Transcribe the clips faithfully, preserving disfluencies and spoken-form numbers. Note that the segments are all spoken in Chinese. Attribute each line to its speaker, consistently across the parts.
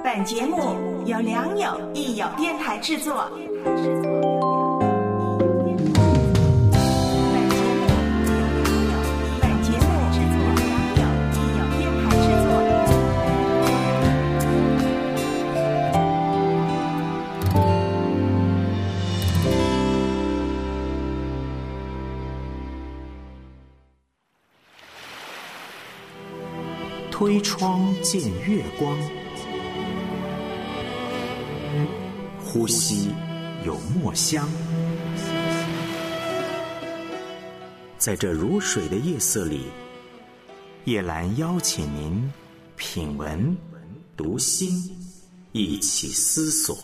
Speaker 1: 本节目由良友益友电台制作。
Speaker 2: 推窗见月光，呼吸有墨香。在这如水的夜色里，叶兰邀请您品文读心，一起思索。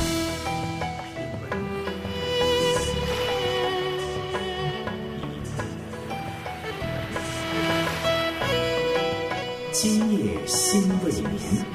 Speaker 2: 今夜心未眠。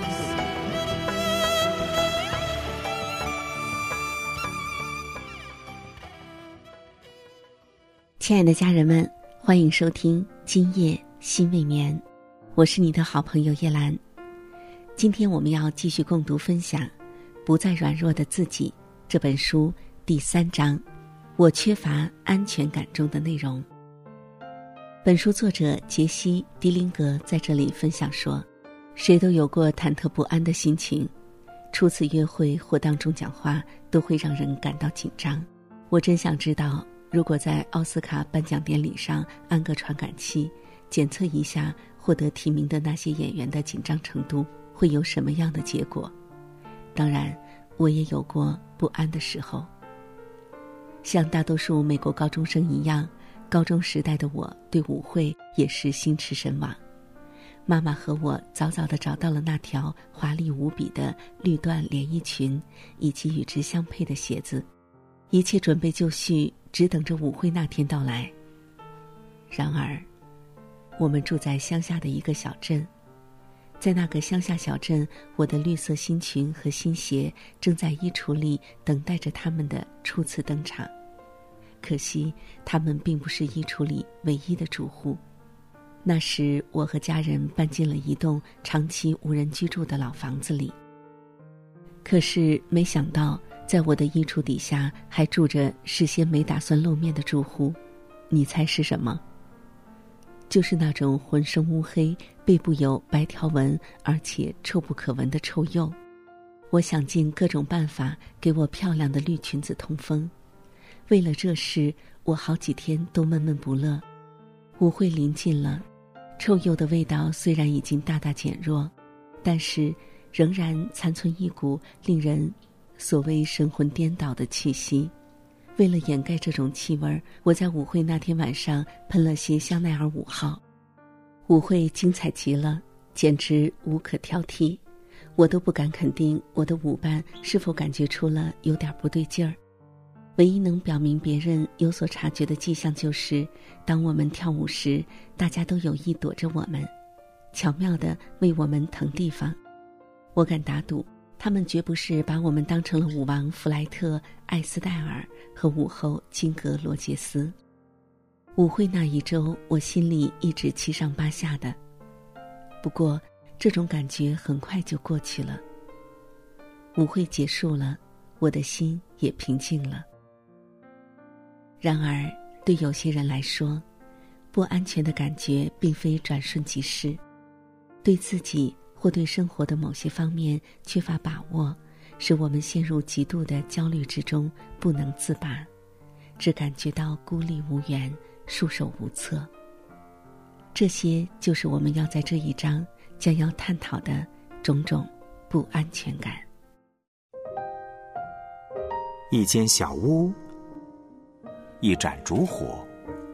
Speaker 3: 亲爱的家人们，欢迎收听今夜心未眠，我是你的好朋友叶兰。今天我们要继续共读分享《不再软弱的自己》这本书第三章，我缺乏安全感中的内容。本书作者杰西·迪林格在这里分享说，谁都有过忐忑不安的心情，初次约会或当众讲话都会让人感到紧张。我真想知道，如果在奥斯卡颁奖典礼上安个传感器，检测一下获得提名的那些演员的紧张程度，会有什么样的结果。当然，我也有过不安的时候。像大多数美国高中生一样，高中时代的我对舞会也是心驰神往。妈妈和我早早地找到了那条华丽无比的绿缎连衣裙，以及与之相配的鞋子，一切准备就绪，只等着舞会那天到来。然而，我们住在乡下的一个小镇，在那个乡下小镇，我的绿色新裙和新鞋正在衣橱里等待着他们的初次登场。可惜他们并不是衣橱里唯一的住户。那时我和家人搬进了一栋长期无人居住的老房子里。可是没想到，在我的衣橱底下还住着事先没打算露面的住户。你猜是什么？就是那种浑身乌黑，背部有白条纹，而且臭不可闻的臭鼬。我想尽各种办法给我漂亮的绿裙子通风。为了这事，我好几天都闷闷不乐。舞会临近了，臭鼬的味道虽然已经大大减弱，但是仍然残存一股令人所谓神魂颠倒的气息。为了掩盖这种气味，我在舞会那天晚上喷了些香奈儿五号。舞会精彩极了，简直无可挑剔。我都不敢肯定我的舞伴是否感觉出了有点不对劲儿。唯一能表明别人有所察觉的迹象就是，当我们跳舞时，大家都有意躲着我们，巧妙地为我们腾地方。我敢打赌，他们绝不是把我们当成了舞王弗莱特、艾斯戴尔和舞后金格罗杰斯。舞会那一周，我心里一直七上八下的。不过，这种感觉很快就过去了。舞会结束了，我的心也平静了。然而，对有些人来说，不安全的感觉并非转瞬即逝。对自己或对生活的某些方面缺乏把握，使我们陷入极度的焦虑之中，不能自拔，只感觉到孤立无援，束手无策。这些就是我们要在这一章将要探讨的种种不安全感。
Speaker 2: 一间小屋，一盏烛火，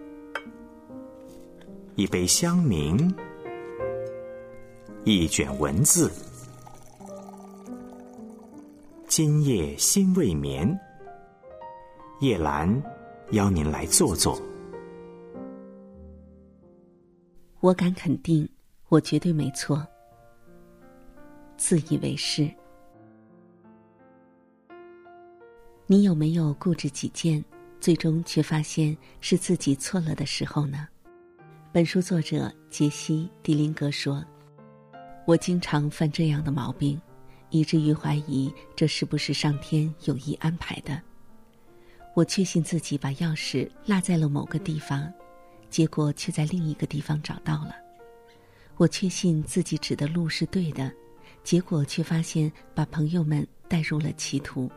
Speaker 2: 一杯香茗，一卷文字。今夜心未眠，叶兰邀您来坐坐。
Speaker 3: 我敢肯定，我绝对没错。自以为是。你有没有固执己见，最终却发现是自己错了的时候呢？本书作者杰西·迪林格说，我经常犯这样的毛病， 以至于怀疑这是不是上天有意安排的。我确信自己把钥匙落在了某个地方，结果却在另一个地方找到了。我确信自己指的路是对的，结果却发现把朋友们带入了歧途。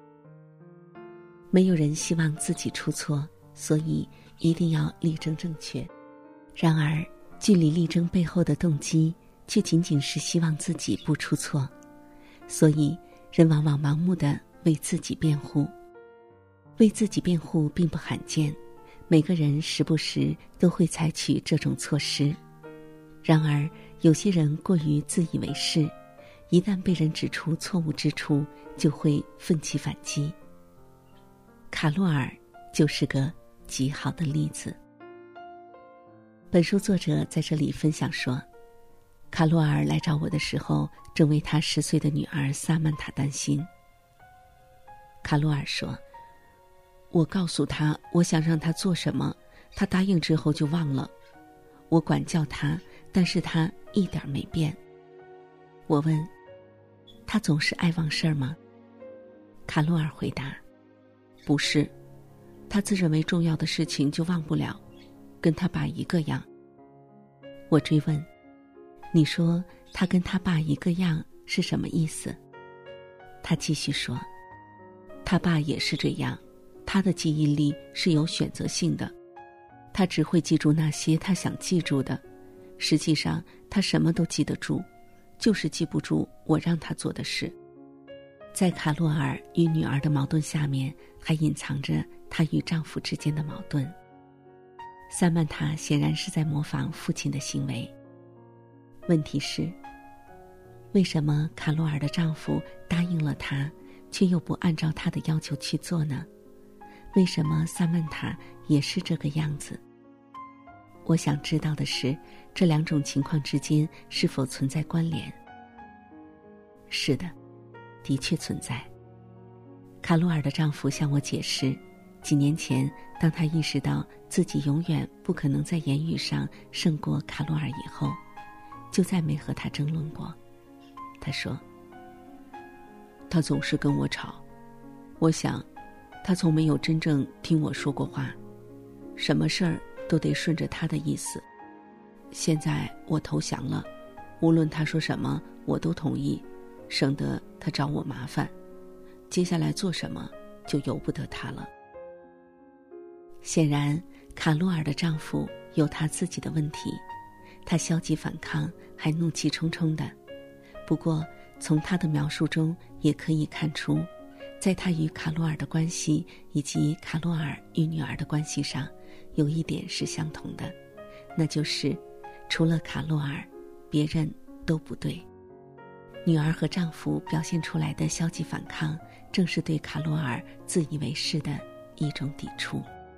Speaker 3: 没有人希望自己出错，所以一定要力争正确。然而，距离力争背后的动机，却仅仅是希望自己不出错。所以，人往往盲目地为自己辩护。为自己辩护并不罕见，每个人时不时都会采取这种措施。然而，有些人过于自以为是，一旦被人指出错误之处，就会奋起反击。卡洛尔就是个极好的例子。本书作者在这里分享说，卡洛尔来找我的时候，正为他十岁的女儿萨曼塔担心。卡洛尔说，我告诉他我想让他做什么，他答应之后就忘了。我管教他，但是他一点没变。我问，他总是爱忘事儿吗？卡洛尔回答，不是，他自认为重要的事情就忘不了，跟他爸一个样。我追问，你说他跟他爸一个样是什么意思？他继续说，他爸也是这样，他的记忆力是有选择性的，他只会记住那些他想记住的，实际上他什么都记得住，就是记不住我让他做的事。在卡洛尔与女儿的矛盾下面，还隐藏着她与丈夫之间的矛盾。萨曼塔显然是在模仿父亲的行为。问题是，为什么卡洛尔的丈夫答应了她，却又不按照她的要求去做呢？为什么萨曼塔也是这个样子？我想知道的是，这两种情况之间是否存在关联？是的，的确存在。卡洛尔的丈夫向我解释，几年前当他意识到自己永远不可能在言语上胜过卡洛尔以后，就再没和他争论过。他说，他总是跟我吵，我想他从没有真正听我说过话，什么事儿都得顺着他的意思。现在我投降了，无论他说什么我都同意，省得他找我麻烦。接下来做什么就由不得他了。显然，卡洛尔的丈夫有他自己的问题，他消极反抗，还怒气冲冲的。不过，从他的描述中也可以看出，在他与卡洛尔的关系以及卡洛尔与女儿的关系上，有一点是相同的，那就是除了卡洛尔，别人都不对。女儿和丈夫表现出来的消极反抗，正是对卡洛尔自以为是的一种抵触。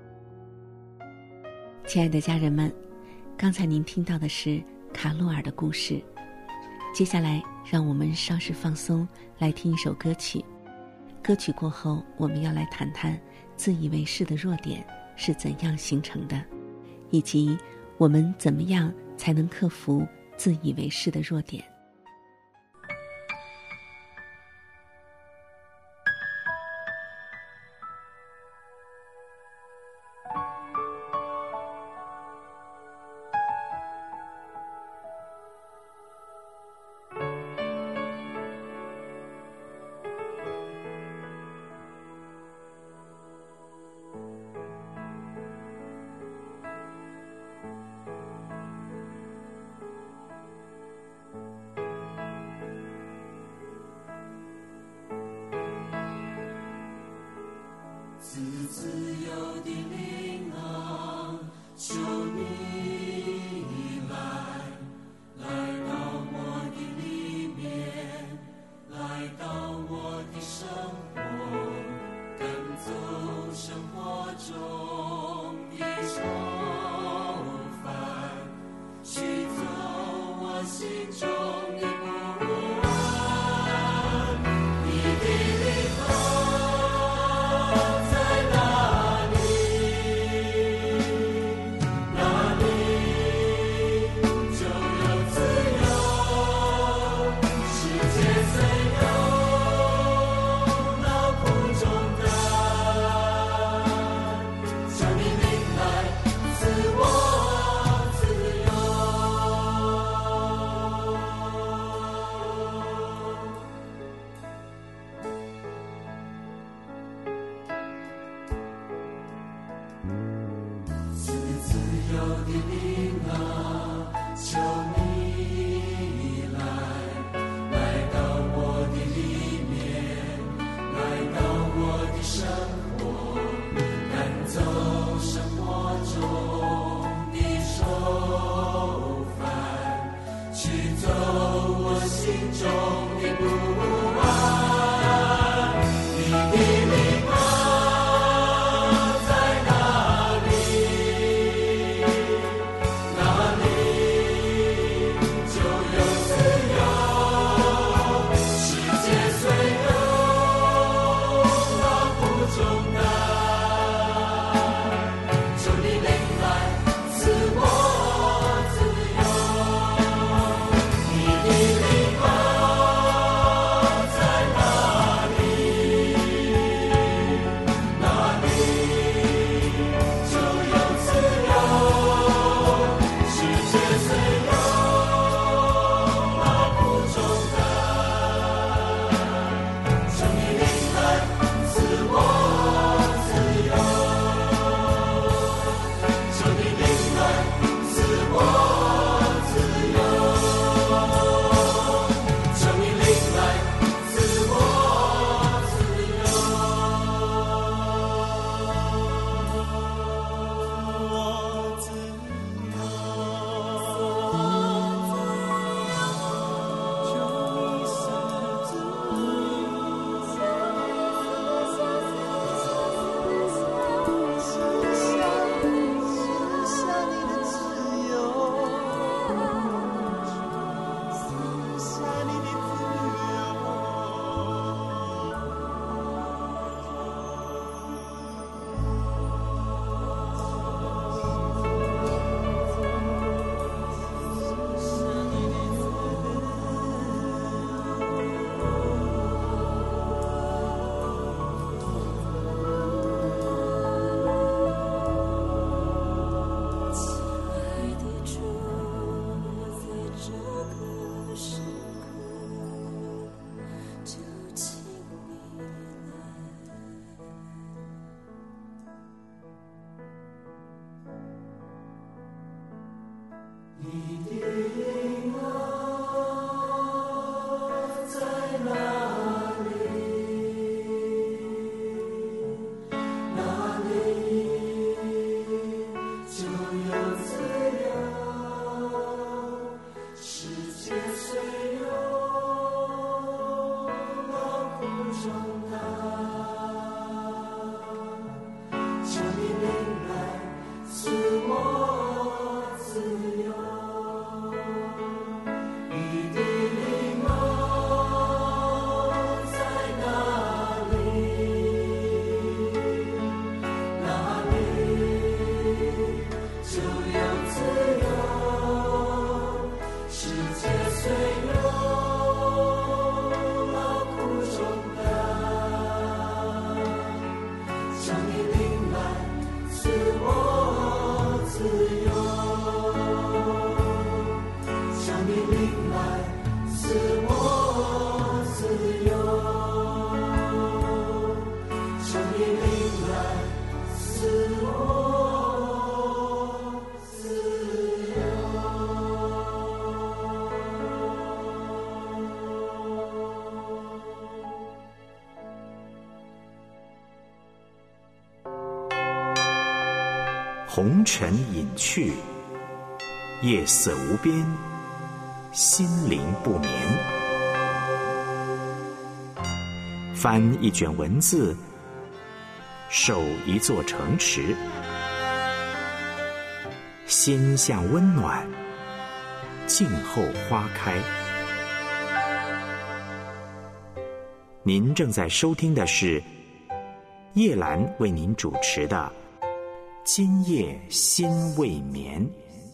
Speaker 3: 亲爱的家人们，刚才您听到的是卡洛尔的故事。接下来让我们稍事放松，来听一首歌曲。歌曲过后，我们要来谈谈自以为是的弱点是怎样形成的，以及我们怎么样才能克服自以为是的弱点。
Speaker 2: 红尘隐去，夜色无边，心灵不眠。翻一卷文字，守一座城池，心向温暖，静候花开。您正在收听的是叶兰为您主持的今夜心未眠。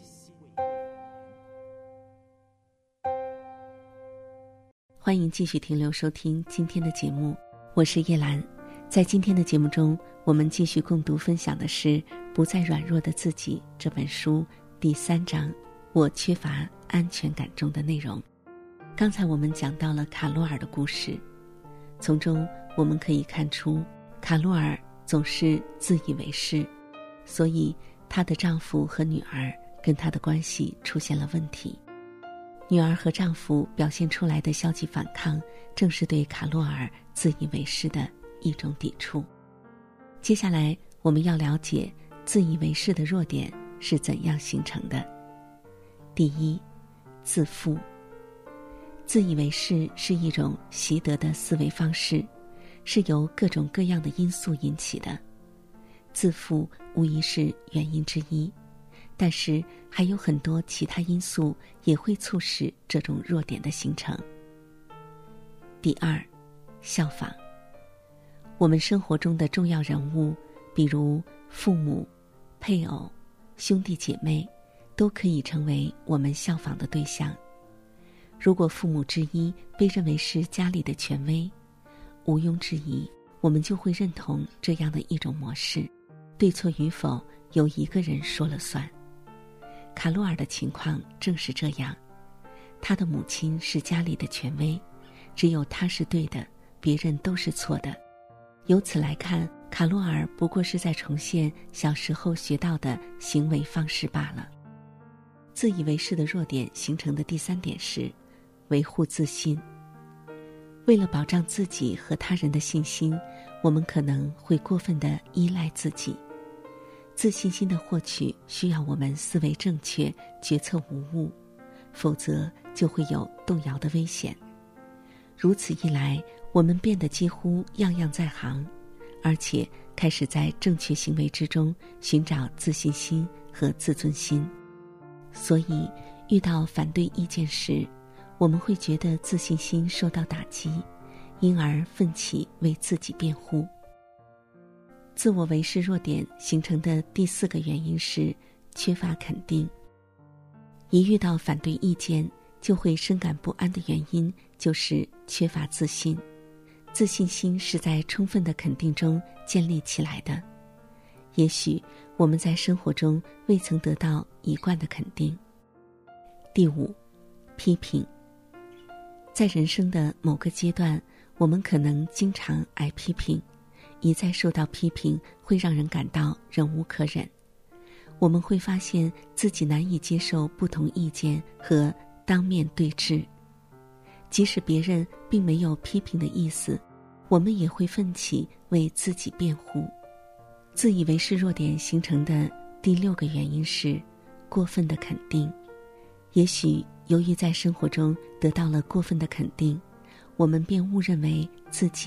Speaker 3: 欢迎继续停留收听今天的节目，我是叶兰。在今天的节目中，我们继续共读分享的是《不再软弱的自己》这本书第三章我缺乏安全感中的内容。刚才我们讲到了卡洛尔的故事，从中我们可以看出卡洛尔总是自以为是，所以她的丈夫和女儿跟她的关系出现了问题。女儿和丈夫表现出来的消极反抗，正是对卡洛尔自以为是的一种抵触。接下来我们要了解自以为是的弱点是怎样形成的。第一，自负。自以为是是一种习得的思维方式，是由各种各样的因素引起的。自负无疑是原因之一，但是还有很多其他因素也会促使这种弱点的形成。第二，效仿。我们生活中的重要人物，比如父母、配偶、兄弟姐妹，都可以成为我们效仿的对象。如果父母之一被认为是家里的权威，毋庸置疑，我们就会认同这样的一种模式，对错与否由一个人说了算。卡洛尔的情况正是这样，他的母亲是家里的权威，只有他是对的，别人都是错的。由此来看，卡洛尔不过是在重现小时候学到的行为方式罢了。自以为是的弱点形成的第三点是维护自信。为了保障自己和他人的信心，我们可能会过分地依赖自己。自信心的获取需要我们思维正确，决策无误，否则就会有动摇的危险。如此一来，我们变得几乎样样在行，而且开始在正确行为之中寻找自信心和自尊心。所以遇到反对意见时，我们会觉得自信心受到打击，因而奋起为自己辩护。自我为是弱点形成的第四个原因是缺乏肯定。一遇到反对意见就会深感不安的原因就是缺乏自信。自信心是在充分的肯定中建立起来的。也许我们在生活中未曾得到一贯的肯定。第五，批评。在人生的某个阶段，我们可能经常挨批评，一再受到批评会让人感到忍无可忍。我们会发现自己难以接受不同意见和当面对质，即使别人并没有批评的意思，我们也会奋起为自己辩护。自以为是弱点形成的第六个原因是过分的肯定。也许由于在生活中得到了过分的肯定，我们便误认为自己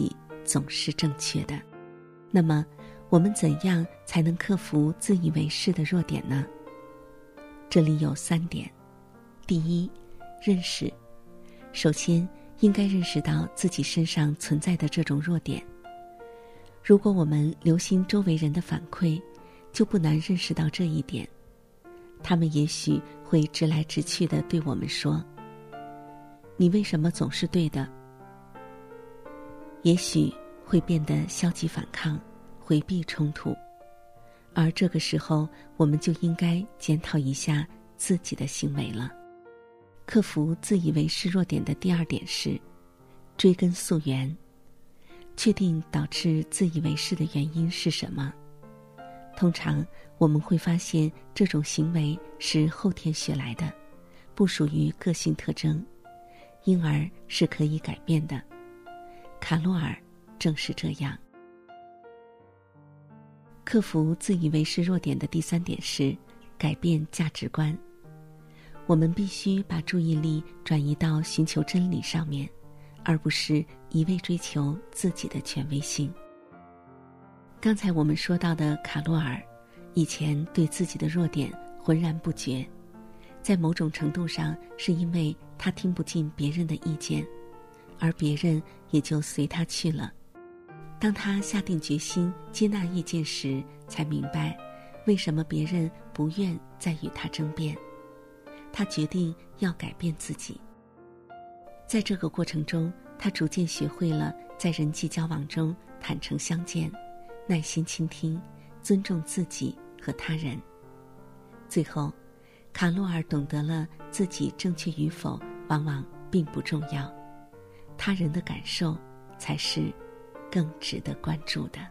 Speaker 3: 总是正确的。那么，我们怎样才能克服自以为是的弱点呢？这里有三点。第一，认识。首先，应该认识到自己身上存在的这种弱点。如果我们留心周围人的反馈，就不难认识到这一点。他们也许会直来直去地对我们说：“你为什么总是对的？”也许会变得消极反抗，回避冲突。而这个时候，我们就应该检讨一下自己的行为了。克服自以为是弱点的第二点是追根溯源，确定导致自以为是的原因是什么。通常我们会发现这种行为是后天学来的，不属于个性特征，因而是可以改变的。卡洛尔正是这样。克服自以为是弱点的第三点是改变价值观。我们必须把注意力转移到寻求真理上面，而不是一味追求自己的权威性。刚才我们说到的卡洛尔，以前对自己的弱点浑然不觉，在某种程度上是因为他听不进别人的意见，而别人也就随他去了。当他下定决心接纳意见时，才明白为什么别人不愿再与他争辩。他决定要改变自己。在这个过程中，他逐渐学会了在人际交往中坦诚相见，耐心倾听，尊重自己和他人。最后，卡洛尔懂得了自己正确与否往往并不重要，他人的感受才是更值得关注的。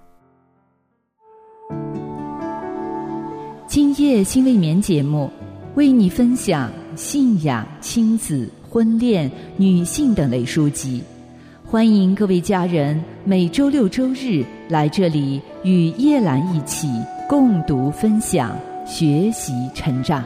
Speaker 4: 今夜心未眠节目为你分享信仰、亲子、婚恋、女性等类书籍，欢迎各位家人每周六周日来这里与叶兰一起共读分享，学习成长。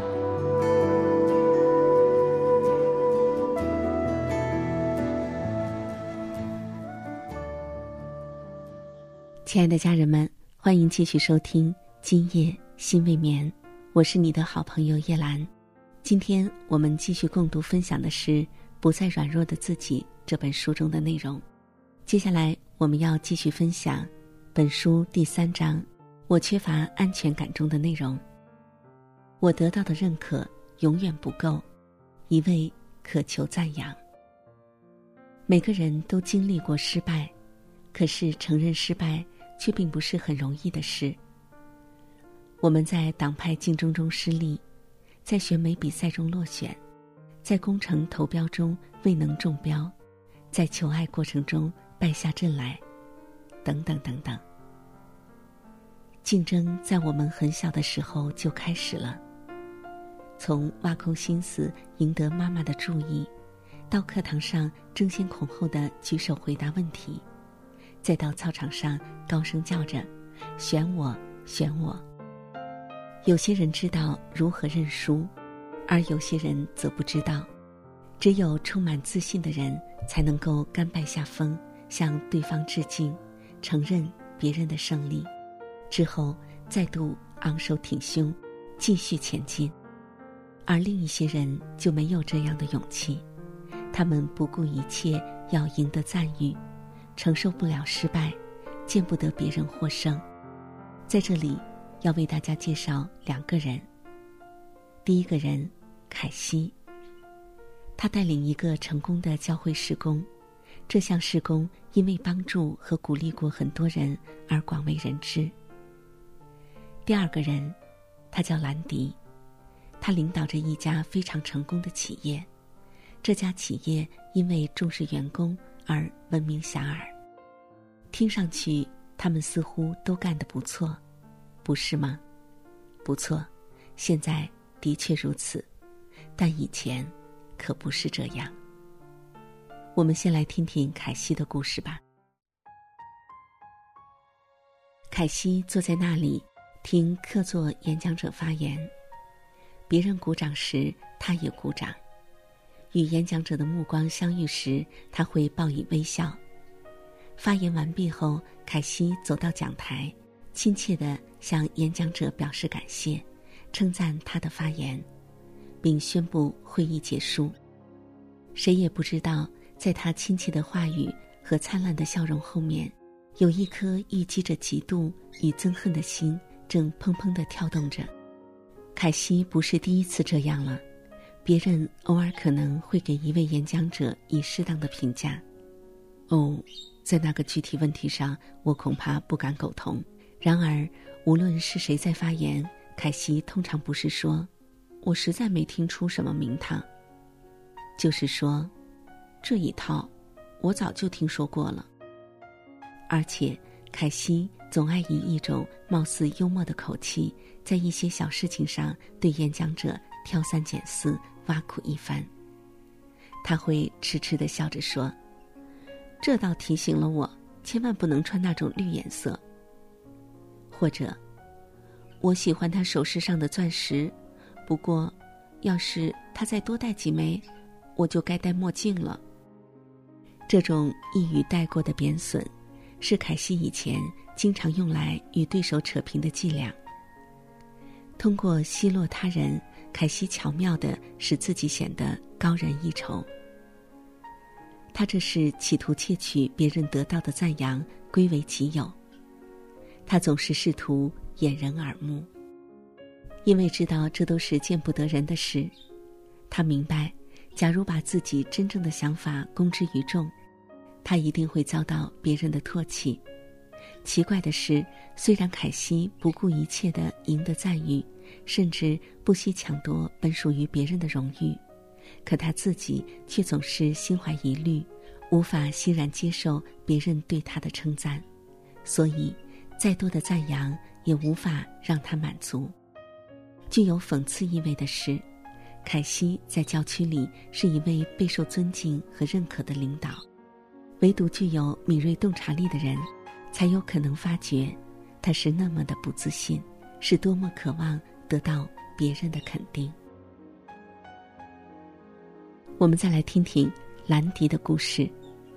Speaker 3: 亲爱的家人们，欢迎继续收听今夜心未眠，我是你的好朋友叶兰。今天我们继续共读分享的是《不再软弱的自己》这本书中的内容。接下来我们要继续分享本书第三章我缺乏安全感中的内容。我得到的认可永远不够，一味渴求赞扬。每个人都经历过失败，可是承认失败却并不是很容易的事。我们在党派竞争中失利，在选美比赛中落选，在工程投标中未能中标，在求爱过程中败下阵来，等等等等。竞争在我们很小的时候就开始了，从挖空心思赢得妈妈的注意，到课堂上争先恐后的举手回答问题，再到操场上高声叫着选我选我。有些人知道如何认输，而有些人则不知道。只有充满自信的人才能够甘拜下风，向对方致敬，承认别人的胜利，之后再度昂首挺胸，继续前进。而另一些人就没有这样的勇气，他们不顾一切要赢得赞誉，承受不了失败，见不得别人获胜。在这里要为大家介绍两个人。第一个人，凯西。他带领一个成功的教会事工，这项事工因为帮助和鼓励过很多人而广为人知。第二个人，他叫兰迪。他领导着一家非常成功的企业，这家企业因为重视员工而闻名遐迩。听上去他们似乎都干得不错，不是吗？不错，现在的确如此，但以前可不是这样。我们先来听听凯西的故事吧。凯西坐在那里听客座演讲者发言，别人鼓掌时他也鼓掌，与演讲者的目光相遇时他会报以微笑。 发言完毕后，凯西走到讲台，亲切地向演讲者表示感谢，称赞他的发言，并宣布会议结束。谁也不知道，在他亲切的话语和灿烂的笑容后面，有一颗郁积着嫉妒与憎恨的心正砰砰地跳动着。凯西不是第一次这样了，别人偶尔可能会给一位演讲者以适当的评价。哦，在那个具体问题上，我恐怕不敢苟同。然而，无论是谁在发言，凯西通常不是说我实在没听出什么名堂，就是说这一套我早就听说过了。而且凯西总爱以一种貌似幽默的口气，在一些小事情上对演讲者挑三拣四，挖苦一番。他会痴痴地笑着说，这倒提醒了我，千万不能穿那种绿颜色。或者，我喜欢他首饰上的钻石，不过要是他再多戴几枚，我就该戴墨镜了。这种一语带过的贬损，是凯西以前经常用来与对手扯平的伎俩。通过奚落他人，凯西巧妙地使自己显得高人一筹。他这是企图窃取别人得到的赞扬，归为己有。他总是试图掩人耳目，因为知道这都是见不得人的事。他明白，假如把自己真正的想法公之于众，他一定会遭到别人的唾弃。奇怪的是，虽然凯西不顾一切地赢得赞誉，甚至不惜抢夺本属于别人的荣誉，可他自己却总是心怀疑虑，无法欣然接受别人对他的称赞，所以再多的赞扬也无法让他满足。具有讽刺意味的是，凯西在教区里是一位备受尊敬和认可的领导，唯独具有敏锐洞察力的人才有可能发觉他是那么的不自信，是多么渴望得到别人的肯定。我们再来听听兰迪的故事。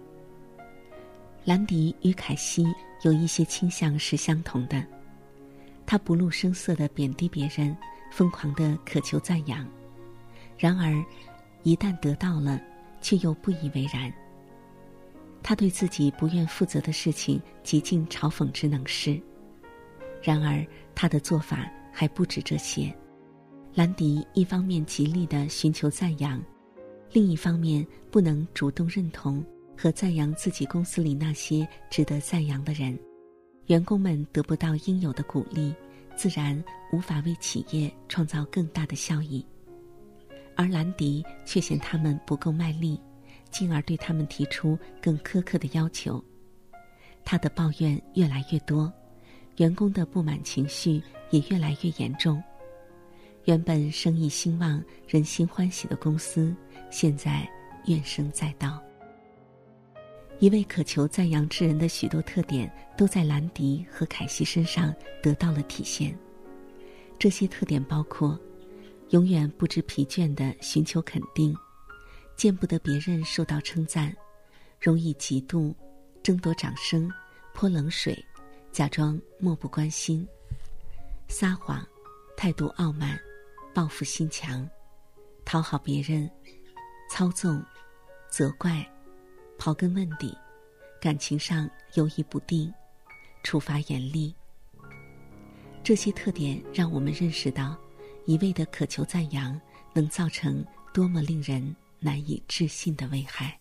Speaker 3: 兰迪与凯西有一些倾向是相同的，他不露声色地贬低别人，疯狂地渴求赞扬，然而一旦得到了，却又不以为然。他对自己不愿负责的事情极尽嘲讽之能事。然而他的做法还不止这些。兰迪一方面极力地寻求赞扬，另一方面不能主动认同和赞扬自己公司里那些值得赞扬的人。员工们得不到应有的鼓励，自然无法为企业创造更大的效益。而兰迪却嫌他们不够卖力，进而对他们提出更苛刻的要求。他的抱怨越来越多，员工的不满情绪也越来越严重。原本生意兴旺、人心欢喜的公司，现在怨声载道。一位渴求赞扬之人的许多特点都在兰迪和凯西身上得到了体现。这些特点包括永远不知疲倦地寻求肯定，见不得别人受到称赞，容易嫉妒，争夺掌声，泼冷水，假装漠不关心，撒谎，态度傲慢，报复心强，讨好别人，操纵，责怪，刨根问底，感情上犹疑不定，处罚严厉。这些特点让我们认识到，一味的渴求赞扬能造成多么令人难以置信的危害。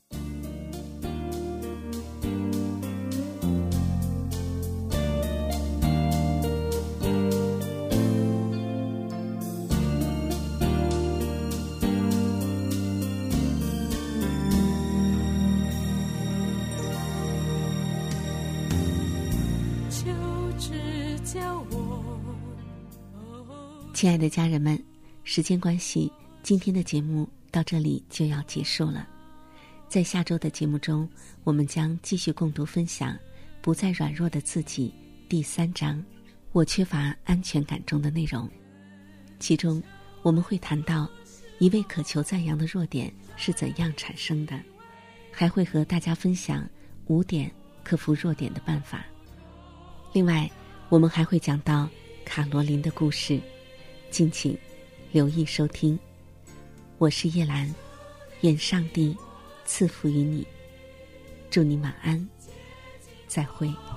Speaker 3: 亲爱的家人们，时间关系，今天的节目到这里就要结束了。在下周的节目中，我们将继续共读分享《不再软弱的自己》第三章我缺乏安全感中的内容。其中我们会谈到一味渴求赞扬的弱点是怎样产生的，还会和大家分享五点克服弱点的办法。另外，我们还会讲到卡罗琳的故事，敬请留意收听。我是叶兰，愿上帝赐福于你，祝你晚安，再会。